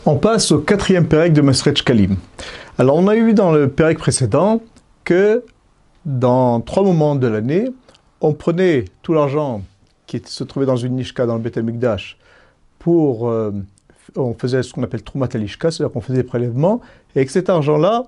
On passe au quatrième pérec de Maseret Shkalim. Alors, on a eu dans le pérec précédent que dans 3 moments de l'année, on prenait tout l'argent qui se trouvait dans une nishka dans le Beth Amikdash on faisait ce qu'on appelle Troumat Alishka, c'est-à-dire qu'on faisait des prélèvements, et avec cet argent-là,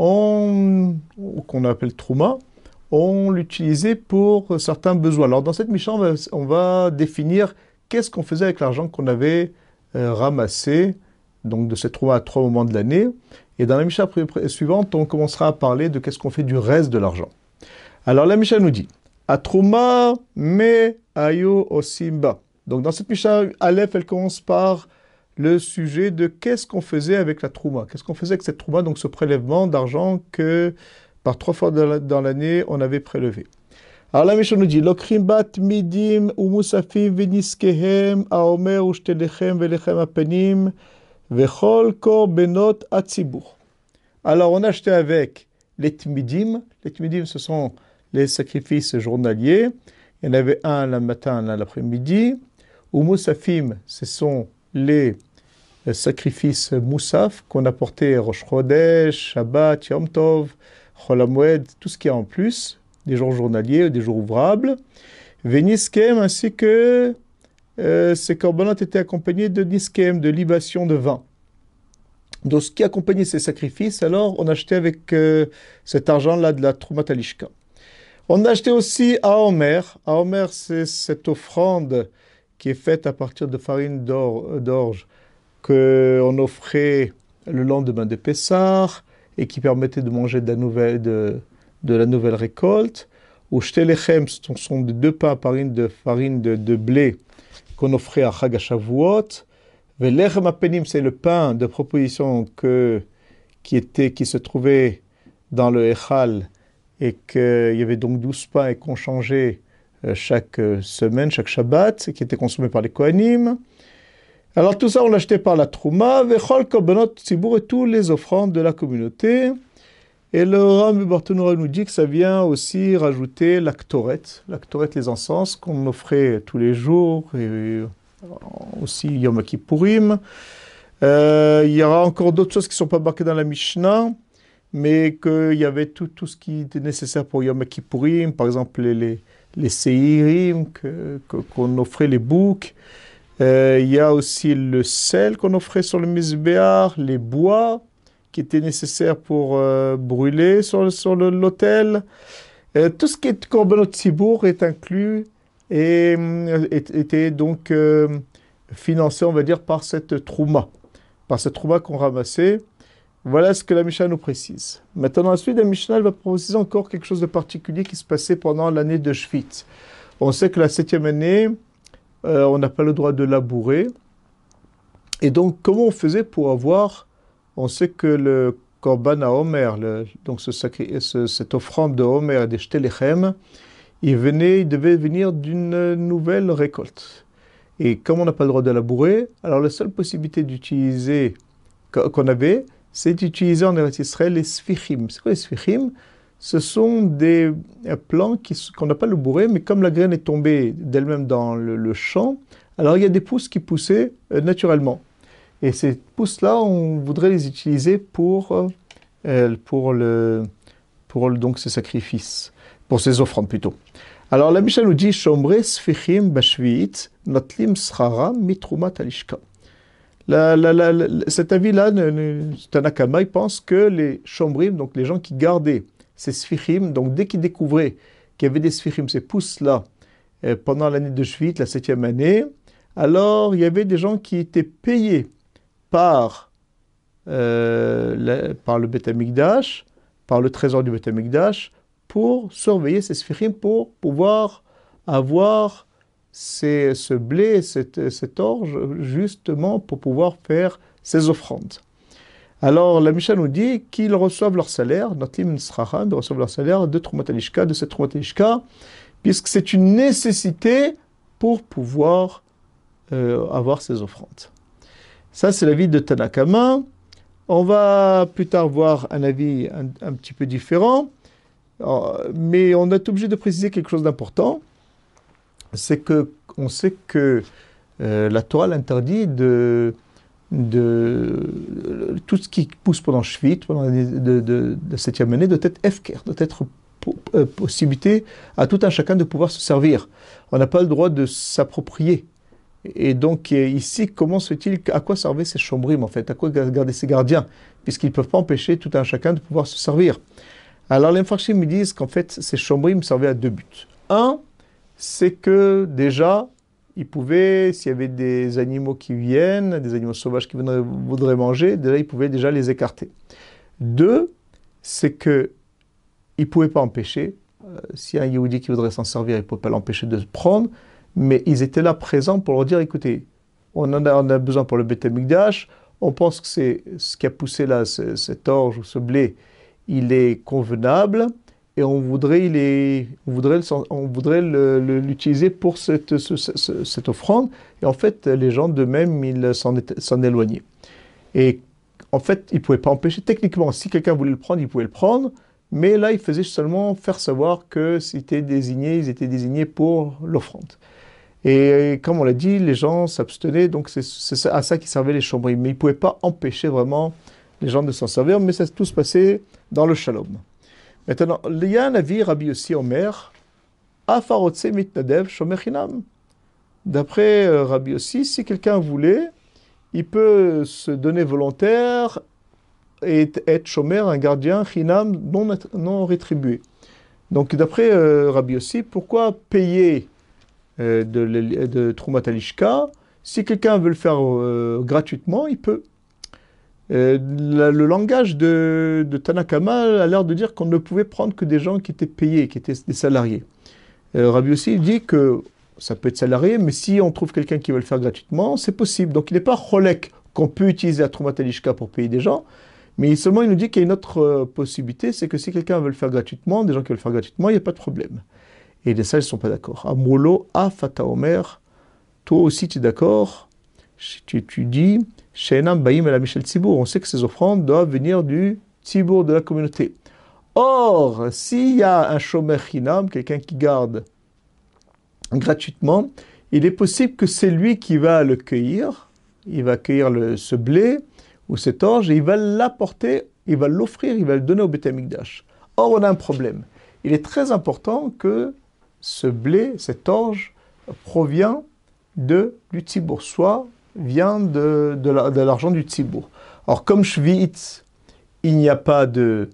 qu'on appelle Trouma, on l'utilisait pour certains besoins. Alors, dans cette Mishnah, on va définir qu'est-ce qu'on faisait avec l'argent qu'on avait ramassé, donc de cette Trouma à 3 moments de l'année. Et dans la Mishnah suivante, on commencera à parler de qu'est-ce qu'on fait du reste de l'argent. Alors, la Mishnah nous dit, Atrouma me ayo osimba. Donc, dans cette Mishnah, Aleph, elle commence par le sujet de qu'est-ce qu'on faisait avec la Trouma. Qu'est-ce qu'on faisait avec cette Trouma, donc ce prélèvement d'argent que par 3 fois dans l'année, on avait prélevé. Alors la Mishnah nous dit, Lokrim bat midim umusafim veniskehem aomer ushtelechem velechem apenim vechol kor benot atzibur. Alors on a acheté avec les tmidim. Les tmidim, ce sont les sacrifices journaliers. Il y en avait un le matin, un l'après-midi. Umusafim, ce sont les sacrifices moussaf qu'on apportait Rosh Chodesh, Shabbat, Yom Tov, Chol HaMoed, tout ce qui est en plus, des jours journaliers, des jours ouvrables. Veniskem, ainsi que ces corbanotes étaient accompagnés de niskem, de libation de vin. Donc ce qui accompagnait ces sacrifices, alors on achetait avec cet argent-là de la Troumat Alishka. On a acheté aussi Aomer. Aomer, c'est cette offrande qui est faite à partir de farine d'orge qu'on offrait le lendemain de Pessah et qui permettait de manger de la nouvelle récolte. Ou Shtelechem, ce sont des 2 pains à farine de blé qu'on offrait à Chag HaShavuot. Velechem apenim, c'est le pain de proposition qui se trouvait dans le Echal et qu'il y avait donc 12 pains et qu'on changeait chaque semaine, chaque Shabbat, qui était consommé par les Kohanim. Alors tout ça, on l'achetait par la Trouma, Vechol Korbanot Tzibur et tous les offrandes de la communauté. Et le Rambam Barthénoura nous dit que ça vient aussi rajouter la Ktoret, les encens qu'on offrait tous les jours, et aussi Yom Kippourim. Il y aura encore d'autres choses qui ne sont pas marquées dans la Mishnah, mais qu'il y avait tout ce qui était nécessaire pour Yom Kippourim, par exemple les Seirim qu'on offrait, les boucs. Il y a aussi le sel qu'on offrait sur le Mizbeach, les bois qui étaient nécessaires pour brûler sur l'autel. Tout ce qui est Korbanot Tzibur est inclus et était donc financé, on va dire, par cette Trouma qu'on ramassait. Voilà ce que la Mishnah nous précise. Maintenant, dans la suite, la Mishnah va préciser encore quelque chose de particulier qui se passait pendant l'année de Shvit. On sait que la 7e année, on n'a pas le droit de labourer. Et donc, comment on faisait pour avoir... On sait que le Korban à Homer, donc cette offrande de Homer et des Shtelechem, il devait venir d'une nouvelle récolte. Et comme on n'a pas le droit de labourer, alors la seule possibilité d'utiliser, qu'on avait, c'est d'utiliser en Eretz Israël les sfichim. C'est quoi les sfichim? Ce sont des plants qu'on n'a pas labourés, mais comme la graine est tombée d'elle-même dans le champ, alors il y a des pousses qui poussaient naturellement. Et ces pousses-là, on voudrait les utiliser pour donc ces sacrifices, pour ces offrandes plutôt. Alors la Mishnah nous dit Shomre sfichim bashviit notlim schara mitrumat alishka. Cet avis-là, Tanakama, il pense que les shomrim, donc les gens qui gardaient ces sfichim, donc dès qu'ils découvraient qu'il y avait des sfichim, ces pousses-là, pendant l'année de Shvit, la 7e année, alors il y avait des gens qui étaient payés par le Beth Amikdash, par le trésor du Beth Amikdash, pour surveiller ces sfichim, pour pouvoir avoir ce blé, cet orge, justement pour pouvoir faire ces offrandes. Alors la Mishnah nous dit qu'ils reçoivent leur salaire, Notlim Sracham, ils reçoivent leur salaire de Troumat Alishka, de cette Troumat Alishka, puisque c'est une nécessité pour pouvoir avoir ces offrandes. Ça, c'est l'avis de Tanakama. On va plus tard voir un avis un petit peu différent, mais on est obligé de préciser quelque chose d'important. C'est qu'on sait que la Torah l'interdit de tout ce qui pousse pendant Shvit, pendant l'année de septième année, doit être efker, doit être possibilité à tout un chacun de pouvoir se servir. On n'a pas le droit de s'approprier. Et donc ici, comment se fait-il, à quoi servaient ces chambrim en fait, à quoi garder ces gardiens, puisqu'ils ne peuvent pas empêcher tout un chacun de pouvoir se servir. Alors les Mfarshim me disent qu'en fait, ces chambrim servaient à deux buts. Un, c'est que déjà, ils pouvaient, s'il y avait des animaux qui viennent, des animaux sauvages qui voudraient manger, déjà, ils pouvaient déjà les écarter. Deux, c'est que ils ne pouvaient pas empêcher. Si un Yehudi qui voudrait s'en servir, il ne peut pas l'empêcher de se prendre, mais ils étaient là présents pour leur dire, écoutez, on a besoin pour le Beth Amikdash, on pense que c'est ce qui a poussé là, cet orge ou ce blé, il est convenable, et on voudrait l'utiliser pour cette offrande, et en fait, les gens d'eux-mêmes, ils s'en éloignaient. Et en fait, ils ne pouvaient pas empêcher, techniquement, si quelqu'un voulait le prendre, il pouvait le prendre, mais là, il faisait seulement faire savoir que ils étaient désignés pour l'offrande. Et comme on l'a dit, les gens s'abstenaient, donc c'est à ça qui servaient les chambrim. Mais ils ne pouvaient pas empêcher vraiment les gens de s'en servir, mais ça tout se passait dans le shalom. Maintenant, il y a un avis, Rabbi Yossi Omer, Afarotse mitnadev shomer chinam. D'après Rabbi Yossi, si quelqu'un voulait, il peut se donner volontaire et être shomer, un gardien chinam non rétribué. Donc d'après Rabbi Yossi, pourquoi payer de Trumat Alishka? Si quelqu'un veut le faire gratuitement, il peut. Le langage de Tanakama a l'air de dire qu'on ne pouvait prendre que des gens qui étaient payés, qui étaient des salariés. Rabbi Yossi dit que ça peut être salarié, mais si on trouve quelqu'un qui veut le faire gratuitement, c'est possible. Donc il n'est pas cholek qu'on peut utiliser à Trumat Alishka pour payer des gens, mais seulement il nous dit qu'il y a une autre possibilité, c'est que si quelqu'un veut le faire gratuitement, des gens qui veulent le faire gratuitement, il n'y a pas de problème. Et les sages ne sont pas d'accord. Amoulo, Afata Omer, toi aussi tu es d'accord, tu dis, Sheinam Baïm el Michel Tzibour, on sait que ces offrandes doivent venir du Tzibour, de la communauté. Or, s'il y a un shomer chinam, quelqu'un qui garde gratuitement, il est possible que c'est lui qui va le cueillir, il va cueillir ce blé ou cet orge et il va l'apporter, il va l'offrir, il va le donner au Beth Amikdash. Or, on a un problème. Il est très important que ce blé, cet orge, provient du Tzibour, soit vient de l'argent du Tzibour. Alors, comme Shvi'it, il n'y a pas de...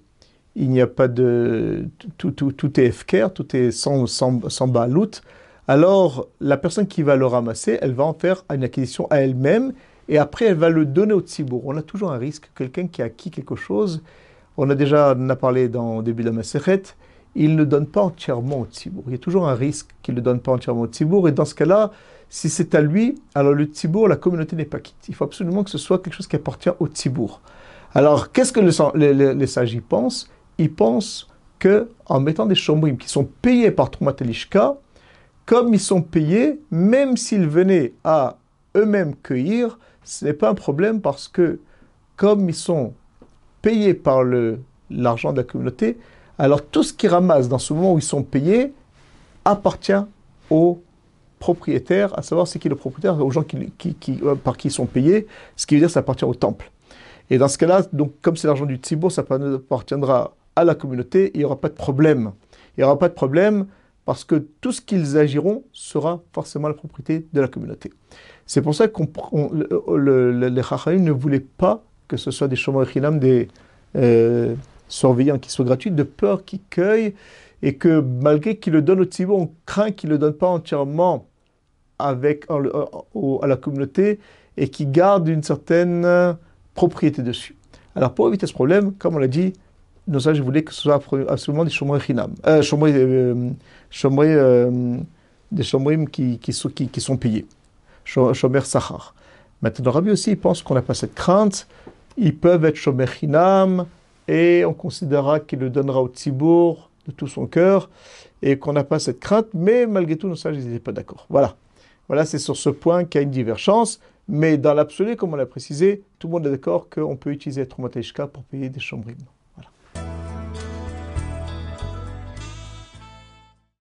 Tout est efker, tout est sans balout. Alors, la personne qui va le ramasser, elle va en faire une acquisition à elle-même et après, elle va le donner au Tzibour. On a toujours un risque, quelqu'un qui a acquis quelque chose, on en a parlé au début de la Masechet, il ne donne pas entièrement au Tzibour. Il y a toujours un risque qu'il ne donne pas entièrement au Tzibour et dans ce cas-là, si c'est à lui, alors le Tzibour, la communauté n'est pas quitte. Il faut absolument que ce soit quelque chose qui appartient au Tzibour. Alors, qu'est-ce que les sages y pensent? Ils pensent qu'en mettant des chambrim qui sont payés par Trumat Alishka, comme ils sont payés, même s'ils venaient à eux-mêmes cueillir, ce n'est pas un problème parce que comme ils sont payés par l'argent de la communauté, alors tout ce qu'ils ramassent dans ce moment où ils sont payés appartient aux propriétaires, à savoir c'est qui le propriétaire, aux gens par qui ils sont payés, ce qui veut dire que ça appartient au temple. Et dans ce cas-là, donc, comme c'est l'argent du Tzibour, ça appartiendra à la communauté, il n'y aura pas de problème. Il n'y aura pas de problème parce que tout ce qu'ils agiront sera forcément la propriété de la communauté. C'est pour ça que les Chachamim ne voulaient pas que ce soit des shomer chinam, des surveillants qui soient gratuits, de peur qu'ils cueillent, et que malgré qu'ils le donnent au Tzibour, on craint qu'ils ne le donnent pas entièrement à la communauté et qu'ils gardent une certaine propriété dessus. Alors pour éviter ce problème, comme on l'a dit, nos sages voulaient que ce soit absolument des shomer chinam, des shomrim qui sont payés, shomer sachar. Maintenant, Rabbi aussi, il pense qu'on n'a pas cette crainte, ils peuvent être shomer chinam, et on considérera qu'il le donnera au Tzibour de tout son cœur, et qu'on n'a pas cette crainte, mais malgré tout, nos sages n'étaient pas d'accord. Voilà. Voilà, c'est sur ce point qu'il y a une divergence, mais dans l'absolu, comme on l'a précisé, tout le monde est d'accord qu'on peut utiliser Trumat Alishka pour payer des chambrim.